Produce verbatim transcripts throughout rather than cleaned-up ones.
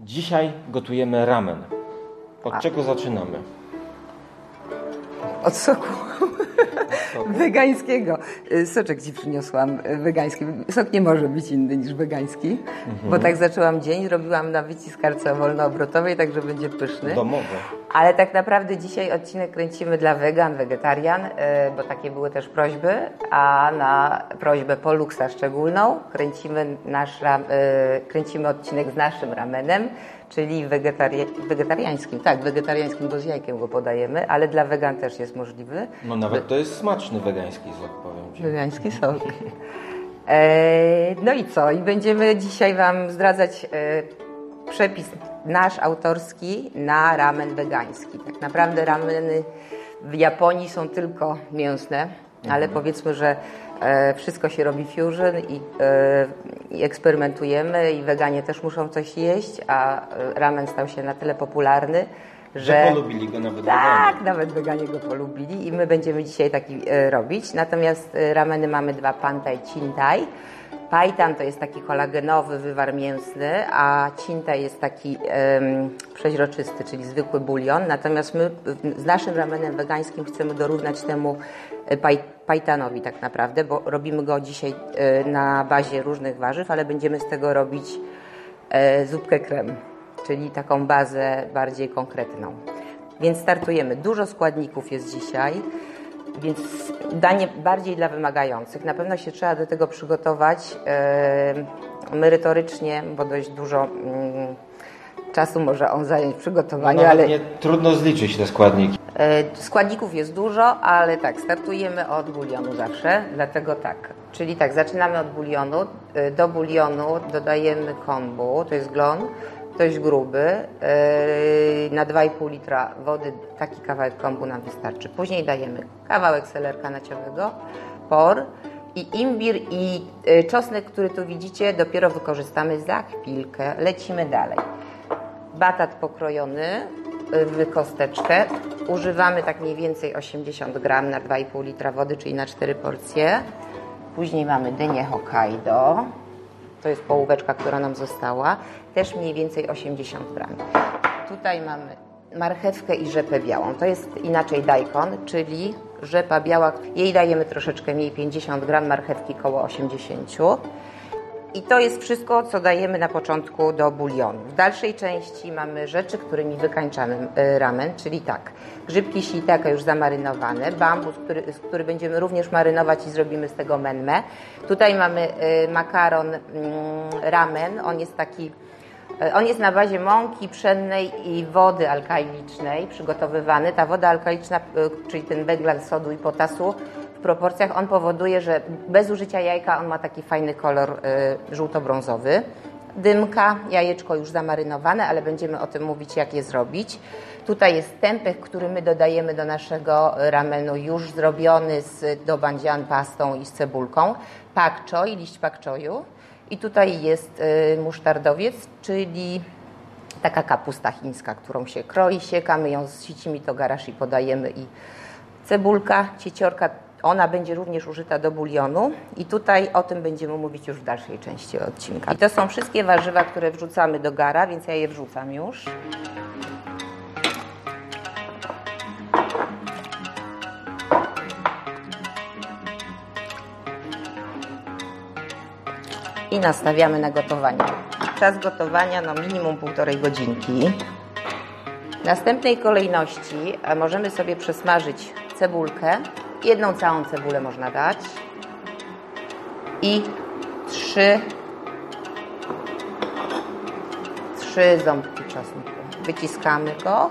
Dzisiaj gotujemy ramen. Od A. czego zaczynamy? Od soku. Od soku. Wegańskiego. Soczek ci przyniosłam wegański. Sok nie może być inny niż wegański, mhm. bo tak zaczęłam dzień. Robiłam na wyciskarce wolnoobrotowej, także będzie pyszny. Domowe. Ale tak naprawdę dzisiaj odcinek kręcimy dla wegan, wegetarian, bo takie były też prośby, a na prośbę Poluxa szczególną kręcimy, nasz, kręcimy odcinek z naszym ramenem, czyli wegetari- wegetariańskim. Tak, wegetariańskim, bo z jajkiem go podajemy, ale dla wegan też jest możliwy. No nawet to jest smaczny wegański sok, powiem ci. Wegański sok. E, no i co? I będziemy dzisiaj Wam zdradzać e, przepis nasz autorski na ramen wegański. Tak naprawdę rameny w Japonii są tylko mięsne, mhm. ale powiedzmy, że e, wszystko się robi fusion i, e, i eksperymentujemy i weganie też muszą coś jeść, a ramen stał się na tyle popularny, że, że polubili go nawet tak, weganie. Tak, nawet weganie go polubili i my będziemy dzisiaj taki e, robić. Natomiast e, rameny mamy dwa, pantai, cintai. Paitan to jest taki kolagenowy wywar mięsny, a cintai jest taki um, przeźroczysty, czyli zwykły bulion. Natomiast my z naszym ramenem wegańskim chcemy dorównać temu paj, paitanowi tak naprawdę, bo robimy go dzisiaj e, na bazie różnych warzyw, ale będziemy z tego robić e, zupkę krem, czyli taką bazę bardziej konkretną. Więc startujemy. Dużo składników jest dzisiaj. Więc danie bardziej dla wymagających. Na pewno się trzeba do tego przygotować e, merytorycznie, bo dość dużo mm, czasu może on zająć w przygotowaniu. No, ale nie, trudno zliczyć te składniki. E, składników jest dużo, ale tak, startujemy od bulionu zawsze, dlatego tak. Czyli tak, zaczynamy od bulionu. E, do bulionu dodajemy kombu, to jest glon. Dość gruby, na dwa i pół litra wody taki kawałek kombu nam wystarczy. Później dajemy kawałek selerka naciowego, por i imbir i czosnek, który tu widzicie, dopiero wykorzystamy za chwilkę. Lecimy dalej. Batat pokrojony w kosteczkę. Używamy tak mniej więcej osiemdziesiąt gram na dwa i pół litra wody, czyli na cztery porcje. Później mamy dynię Hokkaido. To jest połóweczka, która nam została. Też mniej więcej osiemdziesiąt gram. Tutaj mamy marchewkę i rzepę białą. To jest inaczej daikon, czyli rzepa biała. Jej dajemy troszeczkę mniej, pięćdziesiąt gram, marchewki koło osiemdziesiąt. I to jest wszystko, co dajemy na początku do bulionu. W dalszej części mamy rzeczy, którymi wykańczamy ramen, czyli tak, grzybki shiitake już zamarynowane, bambus, który, który będziemy również marynować i zrobimy z tego menne. Tutaj mamy makaron ramen, on jest taki, on jest na bazie mąki pszennej i wody alkalinicznej przygotowywany. Ta woda alkaliniczna, czyli ten węglan sodu i potasu, w proporcjach on powoduje, że bez użycia jajka on ma taki fajny kolor y, żółto-brązowy. Dymka, jajeczko już zamarynowane, ale będziemy o tym mówić, jak je zrobić. Tutaj jest tempeh, który my dodajemy do naszego ramenu, już zrobiony z dobandzian pastą i z cebulką. Pak choi, liść pak choyu. I tutaj jest y, musztardowiec, czyli taka kapusta chińska, którą się kroi, sieka, my ją z sicimi to garashi podajemy i cebulka, cieciorka. Ona będzie również użyta do bulionu i tutaj o tym będziemy mówić już w dalszej części odcinka. I to są wszystkie warzywa, które wrzucamy do gara, więc ja je wrzucam już. I nastawiamy na gotowanie. Czas gotowania no minimum półtorej godzinki. W następnej kolejności możemy sobie przesmażyć cebulkę. Jedną całą cebulę można dać i trzy, trzy ząbki czosnku. Wyciskamy go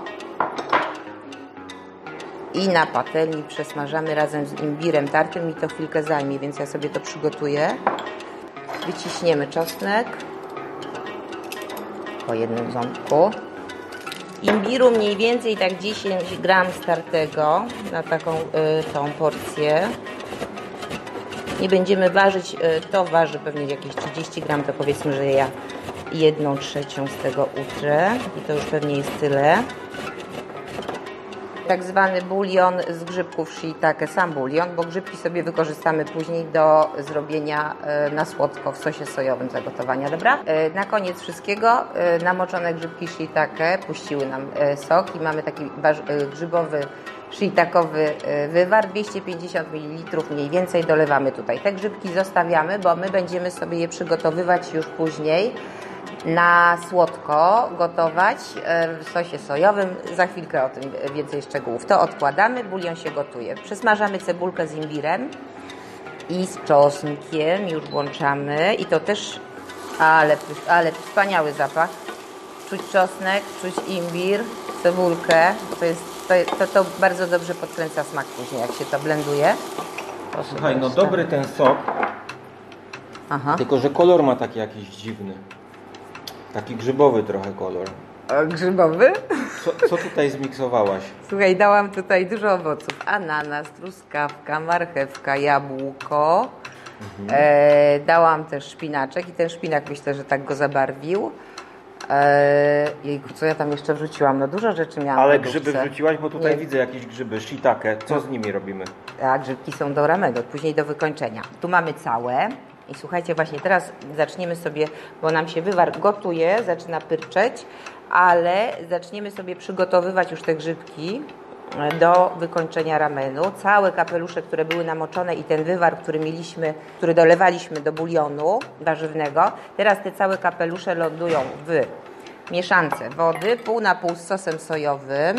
i na patelni przesmażamy razem z imbirem tartym. Mi to chwilkę zajmie, więc ja sobie to przygotuję. Wyciśniemy czosnek po jednym ząbku. Imbiru mniej więcej tak dziesięć gram startego na taką y, tą porcję. Nie będziemy ważyć, y, to waży pewnie jakieś trzydzieści gram, to powiedzmy, że ja jedną trzecią z tego utrę i to już pewnie jest tyle. tak zwany bulion z grzybków shiitake, sam bulion, bo grzybki sobie wykorzystamy później do zrobienia e, na słodko w sosie sojowym zagotowania, dobra? E, na koniec wszystkiego e, namoczone grzybki shiitake puściły nam e, sok i mamy taki e, grzybowy shiitakowy wywar, dwieście pięćdziesiąt mililitrów mniej więcej dolewamy tutaj. Te grzybki zostawiamy, bo my będziemy sobie je przygotowywać już później na słodko, gotować w sosie sojowym. Za chwilkę o tym więcej szczegółów. To odkładamy, bulion się gotuje. Przesmażamy cebulkę z imbirem i z czosnkiem, już włączamy i to też, ale, ale wspaniały zapach. Czuć czosnek, czuć imbir, cebulkę, to jest To, to, to bardzo dobrze podkręca smak później, jak się to blenduje. Proszę. Słuchaj, no dobry ten sok, Aha. tylko że kolor ma taki jakiś dziwny. Taki grzybowy trochę kolor. A grzybowy? Co, co tutaj zmiksowałaś? Słuchaj, dałam tutaj dużo owoców. Ananas, truskawka, marchewka, jabłko. Mhm. E, dałam też szpinaczek i ten szpinak myślę, że tak go zabarwił. Eee, jejku, co ja tam jeszcze wrzuciłam? No dużo rzeczy miałam. Ale grzyby wrzuciłaś, bo tutaj Nie. widzę jakieś grzyby, shiitake. Co z nimi robimy? Tak, grzybki są do ramenu, później do wykończenia. Tu mamy całe i słuchajcie, właśnie teraz zaczniemy sobie, bo nam się wywar gotuje, zaczyna pyrczeć, ale zaczniemy sobie przygotowywać już te grzybki do wykończenia ramenu. Całe kapelusze, które były namoczone i ten wywar, który mieliśmy, który dolewaliśmy do bulionu warzywnego, teraz te całe kapelusze lądują w mieszance wody, pół na pół z sosem sojowym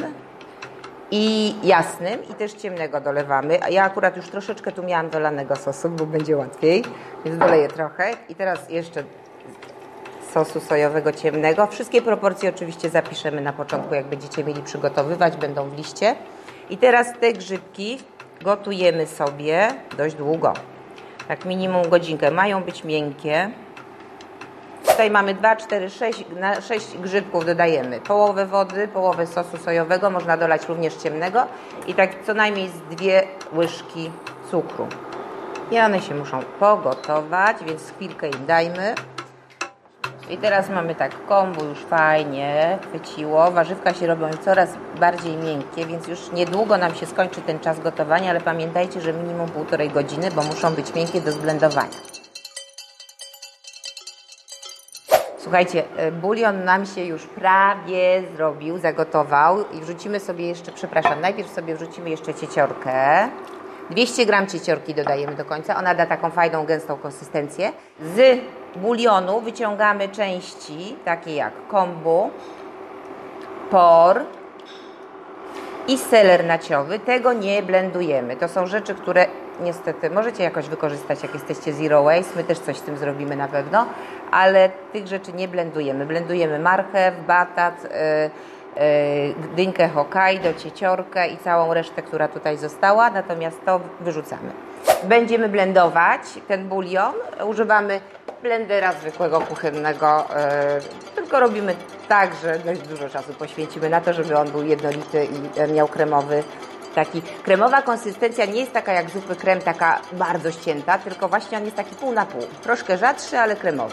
i jasnym i też ciemnego dolewamy. A ja akurat już troszeczkę tu miałam dolanego sosu, bo będzie łatwiej, więc doleję trochę i teraz jeszcze sosu sojowego ciemnego. Wszystkie proporcje oczywiście zapiszemy na początku, jak będziecie mieli przygotowywać, będą w liście. I teraz te grzybki gotujemy sobie dość długo, tak minimum godzinkę. Mają być miękkie. Tutaj mamy dwa, cztery, sześć, na sześć grzybków dodajemy połowę wody, połowę sosu sojowego, można dolać również ciemnego i tak co najmniej z dwie łyżki cukru. I one się muszą pogotować, więc chwilkę im dajmy. I teraz mamy tak, kombu już fajnie chwyciło, warzywka się robią coraz bardziej miękkie, więc już niedługo nam się skończy ten czas gotowania, ale pamiętajcie, że minimum półtorej godziny, bo muszą być miękkie do zblendowania. Słuchajcie, bulion nam się już prawie zrobił, zagotował i wrzucimy sobie jeszcze, przepraszam, najpierw sobie wrzucimy jeszcze cieciorkę. dwieście gram cieciorki dodajemy do końca, ona da taką fajną, gęstą konsystencję. Z bulionu wyciągamy części, takie jak kombu, por i seler naciowy. Tego nie blendujemy. To są rzeczy, które niestety możecie jakoś wykorzystać, jak jesteście zero waste. My też coś z tym zrobimy na pewno, ale tych rzeczy nie blendujemy. Blendujemy marchew, batat, yy, yy, dynkę Hokkaido, cieciorkę i całą resztę, która tutaj została, natomiast to wyrzucamy. Będziemy blendować ten bulion. Używamy blendera zwykłego kuchennego, yy, tylko robimy tak, że dość dużo czasu poświęcimy na to, żeby on był jednolity i yy, miał kremowy taki. Kremowa konsystencja nie jest taka jak zupy krem, taka bardzo ścięta, tylko właśnie on jest taki pół na pół. Troszkę rzadszy, ale kremowy.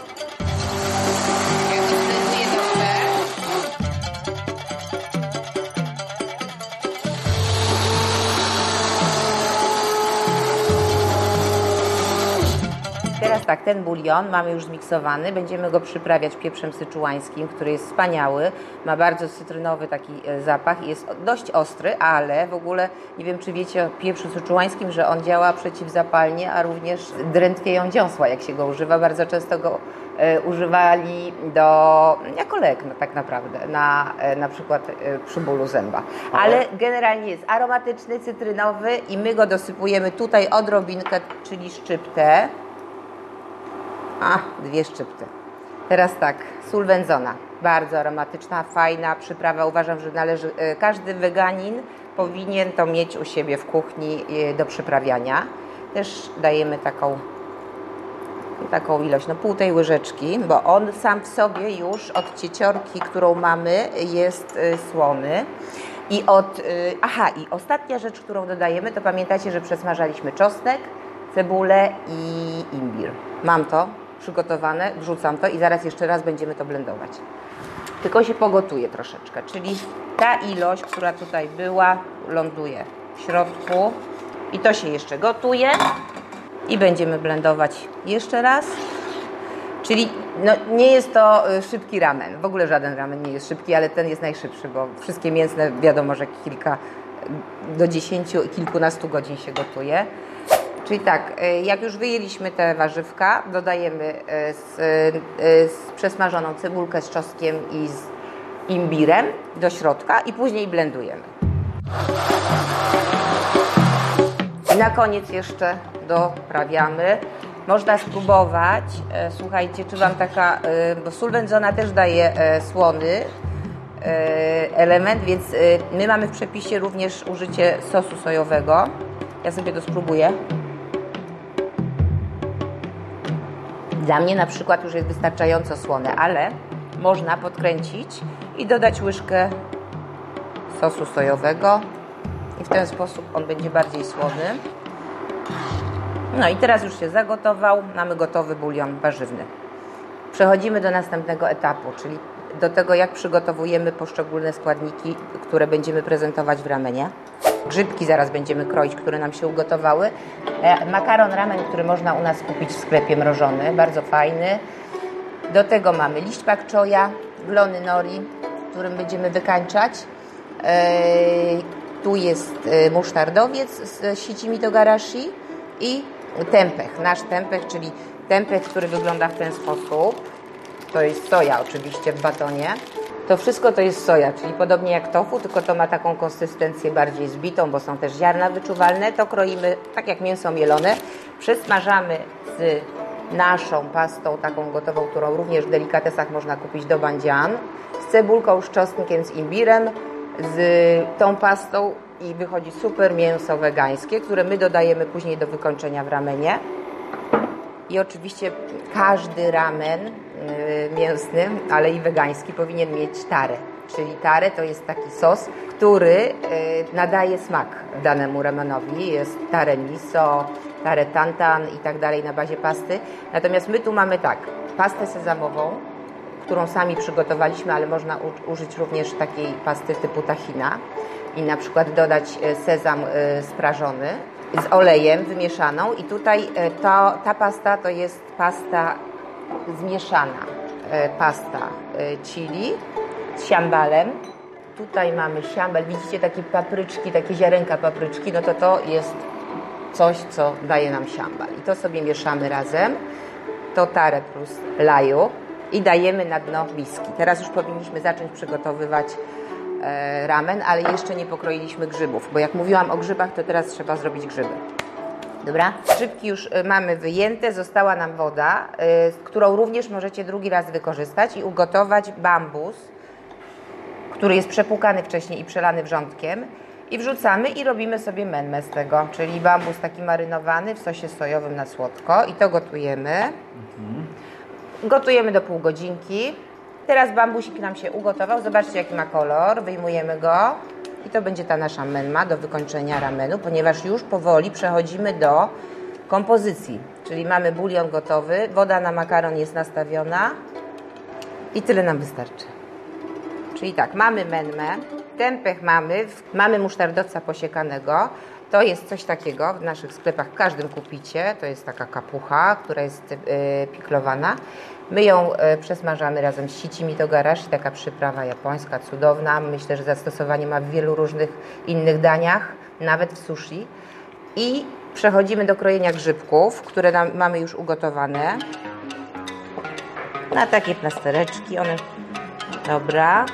Teraz tak, ten bulion mamy już zmiksowany, będziemy go przyprawiać pieprzem syczuańskim, który jest wspaniały, ma bardzo cytrynowy taki zapach i jest dość ostry, ale w ogóle nie wiem, czy wiecie o pieprzu syczuańskim, że on działa przeciwzapalnie, a również drętwieją dziąsła, jak się go używa. Bardzo często go e, używali do, jako lek no, tak naprawdę, na, e, na przykład e, przy bólu zęba. Ale generalnie jest aromatyczny, cytrynowy i my go dosypujemy tutaj odrobinkę, czyli szczyptę. A, dwie szczypty. Teraz tak, sól wędzona, bardzo aromatyczna, fajna przyprawa. Uważam, że należy, każdy weganin powinien to mieć u siebie w kuchni do przyprawiania. Też dajemy taką, taką ilość, no pół tej łyżeczki, bo on sam w sobie już od cieciorki, którą mamy, jest słony. I od, aha, i ostatnia rzecz, którą dodajemy, to pamiętajcie, że przesmażaliśmy czosnek, cebulę i imbir. Mam to przygotowane, wrzucam to i zaraz jeszcze raz będziemy to blendować. tylko się pogotuje troszeczkę, czyli ta ilość, która tutaj była, ląduje w środku i to się jeszcze gotuje i będziemy blendować jeszcze raz. Czyli no, nie jest to szybki ramen, w ogóle żaden ramen nie jest szybki, ale ten jest najszybszy, bo wszystkie mięsne wiadomo, że kilka do dziesięciu, kilkunastu godzin się gotuje. Czyli tak, jak już wyjęliśmy te warzywka, dodajemy z, z przesmażoną cebulkę z czosnkiem i z imbirem do środka i później blendujemy. I na koniec jeszcze doprawiamy. Można spróbować, słuchajcie, czy Wam taka, bo sól wędzona też daje słony element, więc my mamy w przepisie również użycie sosu sojowego. Ja sobie to spróbuję. Dla mnie na przykład już jest wystarczająco słone, ale można podkręcić i dodać łyżkę sosu sojowego i w ten sposób on będzie bardziej słony. No i teraz już się zagotował, mamy gotowy bulion warzywny. Przechodzimy do następnego etapu, czyli do tego, jak przygotowujemy poszczególne składniki, które będziemy prezentować w ramenie. Grzybki zaraz będziemy kroić, które nam się ugotowały. Makaron ramen, który można u nas kupić w sklepie mrożony, bardzo fajny. Do tego mamy liść pak choya, glony nori, którym będziemy wykańczać. Tu jest musztardowiec z sici togarashi i tempeh, nasz tempeh, czyli tempeh, który wygląda w ten sposób. To jest soja oczywiście w batonie. To wszystko to jest soja, czyli podobnie jak tofu, tylko to ma taką konsystencję bardziej zbitą, bo są też ziarna wyczuwalne. To kroimy tak jak mięso mielone. Przesmażamy z naszą pastą taką gotową, którą również w delikatesach można kupić do bandzian. Z cebulką, z czosnkiem, z imbirem, z tą pastą i wychodzi super mięso wegańskie, które my dodajemy później do wykończenia w ramenie. I oczywiście każdy ramen yy, mięsny, ale i wegański powinien mieć tarę. Czyli tarę to jest taki sos, który yy, nadaje smak danemu ramenowi. Jest tare miso, tare tantan i tak dalej na bazie pasty. Natomiast my tu mamy tak, pastę sezamową, którą sami przygotowaliśmy, ale można u- użyć również takiej pasty typu tahina i na przykład dodać sezam yy, sprażony z olejem wymieszaną i tutaj to, ta pasta to jest pasta zmieszana, pasta chili z siambalem. Tutaj mamy siambal, widzicie takie papryczki, takie ziarenka papryczki, no to to jest coś, co daje nam siambal. I to sobie mieszamy razem, to tarę plus laju i dajemy na dno whisky. Teraz już powinniśmy zacząć przygotowywać ramen, ale jeszcze nie pokroiliśmy grzybów, bo jak mówiłam o grzybach, to teraz trzeba zrobić grzyby. Dobra? Grzybki już mamy wyjęte, została nam woda, którą również możecie drugi raz wykorzystać i ugotować bambus, który jest przepłukany wcześniej i przelany wrzątkiem i wrzucamy i robimy sobie mennę z tego, czyli bambus taki marynowany w sosie sojowym na słodko i to gotujemy. Mhm. Gotujemy do pół godzinki. Teraz bambusik nam się ugotował. Zobaczcie, jaki ma kolor. Wyjmujemy go i to będzie ta nasza menma do wykończenia ramenu, ponieważ już powoli przechodzimy do kompozycji. Czyli mamy bulion gotowy, woda na makaron jest nastawiona i tyle nam wystarczy. Czyli tak, mamy menmę, tempeh mamy, mamy musztardowca posiekanego. To jest coś takiego, w naszych sklepach w każdym kupicie. To jest taka kapucha, która jest yy, piklowana. My ją y, przesmażamy razem z sici togarashi, taka przyprawa japońska, cudowna. Myślę, że zastosowanie ma w wielu różnych innych daniach, nawet w sushi. I przechodzimy do krojenia grzybków, które nam, mamy już ugotowane. Na takie plastereczki, one... Dobra.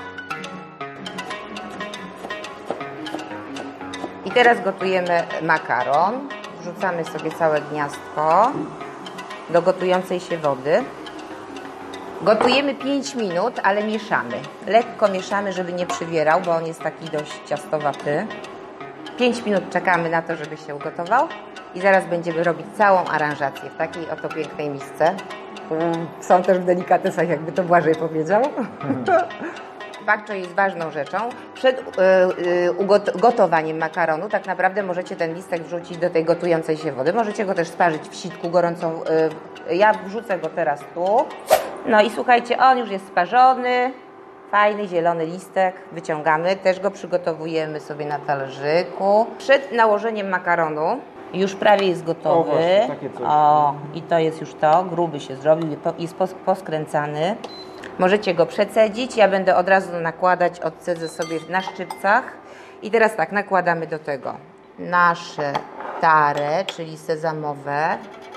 I teraz gotujemy makaron. Wrzucamy sobie całe gniazdko do gotującej się wody. Gotujemy pięć minut, ale mieszamy. Lekko mieszamy, żeby nie przywierał, bo on jest taki dość ciastowaty. pięć minut czekamy na to, żeby się ugotował i zaraz będziemy robić całą aranżację w takiej oto pięknej misce. Są też w delikatesach, jakby to Błażej powiedział. Pak choi jest ważną rzeczą. Przed y, y, gotowaniem makaronu tak naprawdę możecie ten listek wrzucić do tej gotującej się wody. Możecie go też sparzyć w sitku gorącą. Y, ja wrzucę go teraz tu. No i słuchajcie, on już jest sparzony. Fajny, zielony listek, wyciągamy, też go przygotowujemy sobie na talerzyku. Przed nałożeniem makaronu już prawie jest gotowy. O, właśnie, takie coś. O, i to jest już to, gruby się zrobił, jest pos- poskręcany. Możecie go przecedzić, ja będę od razu nakładać, odcedzę sobie na szczypcach. I teraz tak, nakładamy do tego nasze tare, czyli sezamowe,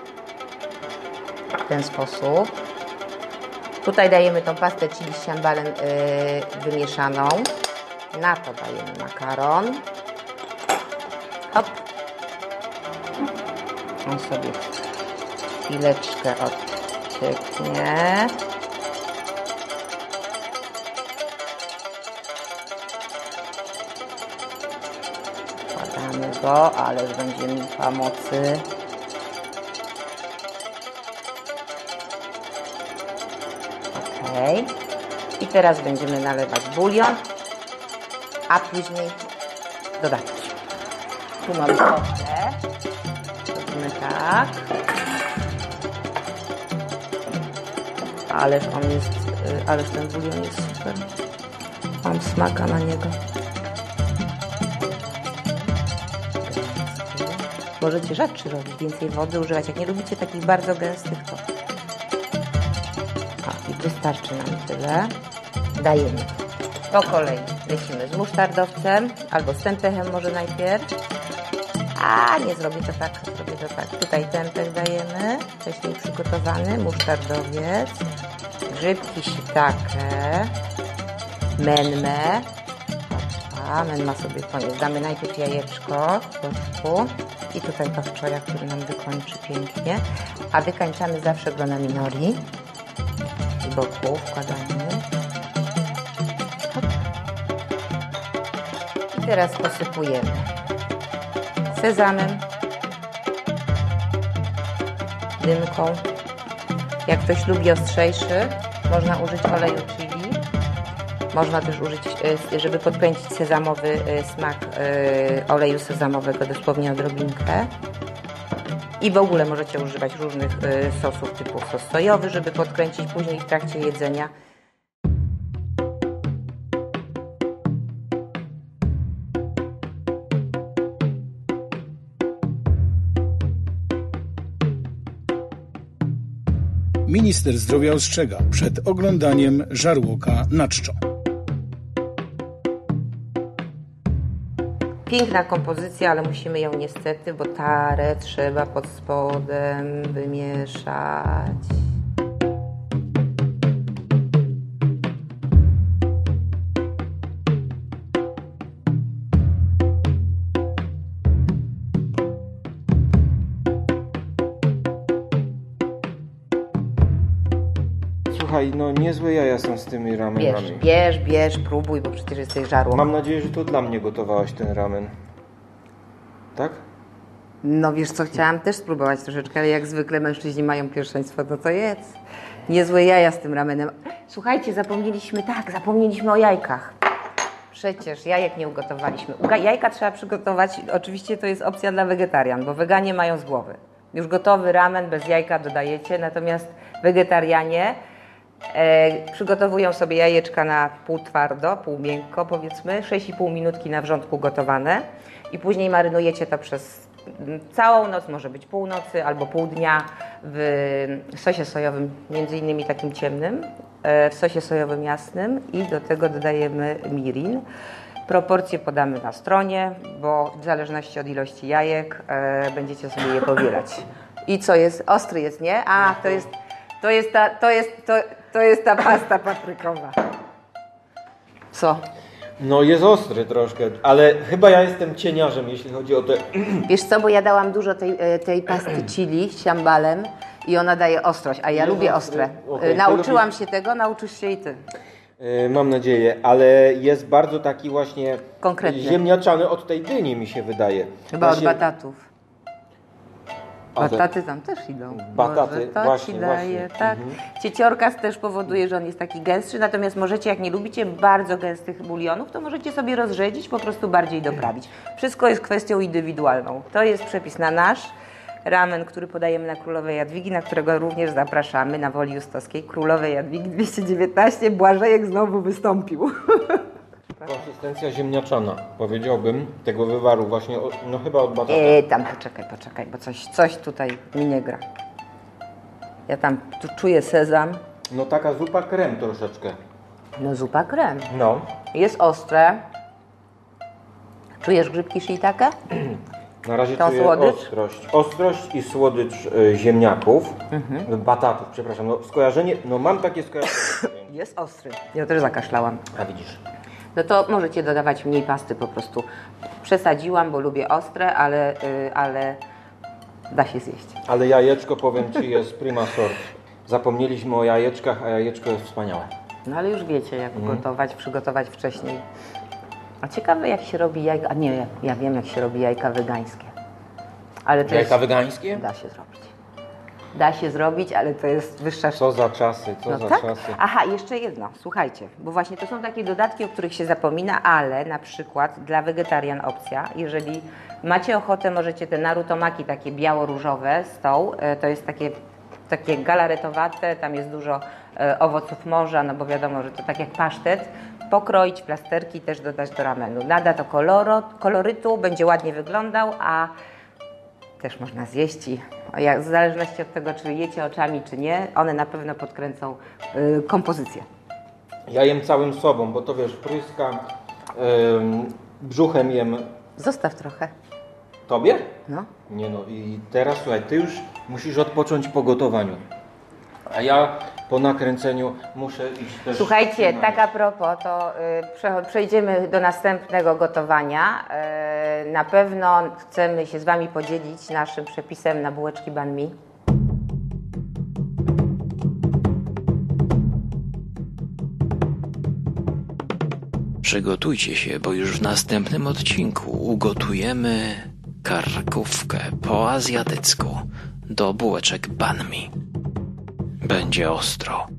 w ten sposób. Tutaj dajemy tą pastę chili z ciambalem yy, wymieszaną. Na to dajemy makaron. Hop. On sobie chwileczkę odcieknie. Wkładamy go, ależ będzie mi pomocy. Ok. I teraz będziemy nalewać bulion, a później dodawać. Tu mamy kotlę. Robimy tak. Ależ on jest, ależ ten bulion jest super. Mam smaka na niego. Możecie rzadszy robić, więcej wody używać. Jak nie lubicie takich bardzo gęstych, to... O, i wystarczy nam tyle. Dajemy. Po kolei lecimy z musztardowcem, albo z tempechem może najpierw. A, nie zrobię to tak, zrobię to tak. Tutaj tempeh dajemy, wcześniej przygotowany, musztardowiec, grzybki shiitake, menmę. A, menma sobie koniec. Damy najpierw jajeczko w środku i tutaj pawczoja, który nam wykończy pięknie. A wykańczamy zawsze glonami nori. Z boku wkładamy. Hop. I teraz posypujemy sezamem, dymką. Jak ktoś lubi ostrzejszy, można użyć oleju chili. Można też użyć, żeby podkręcić sezamowy smak, oleju sezamowego, dosłownie odrobinkę. I w ogóle możecie używać różnych sosów typu sos sojowy, żeby podkręcić później w trakcie jedzenia. Minister zdrowia ostrzega przed oglądaniem żarłoka na czczo. Piękna kompozycja, ale musimy ją niestety, bo tarę trzeba pod spodem wymieszać. Słuchaj, no niezłe jaja są z tymi Bierz, ramenami. bierz, bierz, próbuj, bo przecież jesteś żarłok. Mam nadzieję, że to dla mnie gotowałaś ten ramen. Tak? No wiesz co, chciałam też spróbować troszeczkę, ale jak zwykle mężczyźni mają pierwszeństwo, to to jest. Niezłe jaja z tym ramenem. Słuchajcie, zapomnieliśmy, tak, zapomnieliśmy o jajkach. Przecież jajek nie ugotowaliśmy. Uga- Jajka trzeba przygotować, oczywiście to jest opcja dla wegetarian, bo weganie mają z głowy. Już gotowy ramen bez jajka dodajecie, natomiast wegetarianie e, przygotowują sobie jajeczka na pół twardo, pół miękko powiedzmy, sześć i pół minutki na wrzątku gotowane i później marynujecie to przez całą noc, może być północy albo pół dnia w sosie sojowym, między innymi takim ciemnym, e, w sosie sojowym jasnym i do tego dodajemy mirin. Proporcje podamy na stronie, bo w zależności od ilości jajek e, będziecie sobie je powielać. I co jest? Ostry jest, nie? A, to jest, to jest, ta, to jest, to, to jest ta pasta paprykowa. Co? No jest ostry troszkę, ale chyba ja jestem cieniarzem, jeśli chodzi o te... Wiesz co, bo ja dałam dużo tej, e, tej pasty chili z ciambalem i ona daje ostrość, a ja Jest lubię ostry? ostre. Okej, E, to Nauczyłam lubisz- się tego, nauczysz się i ty. Yy, mam nadzieję, ale jest bardzo taki właśnie Konkretny. ziemniaczany od tej dyni, mi się wydaje. Chyba od Właśnie- batatów. A te- Bataty tam też idą. Bataty, Może to właśnie, ci daje, właśnie. tak. Mhm. Cieciorkas też powoduje, że on jest taki gęstszy, natomiast możecie, jak nie lubicie bardzo gęstych bulionów, to możecie sobie rozrzedzić, po prostu bardziej doprawić. Wszystko jest kwestią indywidualną. To jest przepis na nasz. ramen, który podajemy na Królowej Jadwigi, na którego również zapraszamy na Woli Justowskiej. Królowej Jadwigi dwieście dziewiętnaście, Błażejek znowu wystąpił. Konsystencja ziemniaczana, powiedziałbym, tego wywaru właśnie, od, no chyba od batata. E, tam poczekaj, poczekaj, bo coś, coś tutaj mi nie gra. Ja tam tu czuję sezam. No taka zupa krem troszeczkę. No zupa krem. No. Jest ostre. Czujesz grzybki shiitake? Na razie Tą czuję słodycz? ostrość. Ostrość i słodycz y, ziemniaków, Mhm. batatów, przepraszam. No skojarzenie, no mam takie skojarzenie. Jest ostry. Ja też zakaszlałam. A widzisz. No to możecie dodawać mniej pasty po prostu. Przesadziłam, bo lubię ostre, ale, yy, ale da się zjeść. Ale jajeczko, powiem Ci, jest prima sort. Zapomnieliśmy o jajeczkach, a jajeczko jest wspaniałe. No ale już wiecie, jak Mhm. gotować, przygotować wcześniej. A ciekawe, jak się robi jajka... A nie, ja wiem, jak się robi jajka wegańskie. Ale to Jajka jest... wegańskie? Da się zrobić. Da się zrobić, ale to jest wyższa Co za czasy, co No za tak? czasy. Aha, jeszcze jedno, słuchajcie, bo właśnie to są takie dodatki, o których się zapomina, ale na przykład dla wegetarian opcja, jeżeli macie ochotę, możecie te narutomaki takie biało-różowe z tą, e, to jest takie, takie galaretowate, tam jest dużo e, owoców morza, no bo wiadomo, że to tak jak pasztet, pokroić w plasterki, też dodać do ramenu. Nada to koloro, kolorytu, będzie ładnie wyglądał, a też można zjeść i jak, w zależności od tego, czy jecie oczami, czy nie, one na pewno podkręcą y, kompozycję. Ja jem całym sobą, bo to wiesz, pryska, ym, brzuchem jem. Zostaw trochę. Tobie? No. Nie no i teraz słuchaj, Ty już musisz odpocząć po gotowaniu. A ja po nakręceniu muszę iść też... Słuchajcie, na tak noc. a propos, to y, prze, przejdziemy do następnego gotowania. Y, na pewno chcemy się z Wami podzielić naszym przepisem na bułeczki banh mi. Przygotujcie się, bo już w następnym odcinku ugotujemy karkówkę po azjatycku do bułeczek banh mi. Będzie ostro.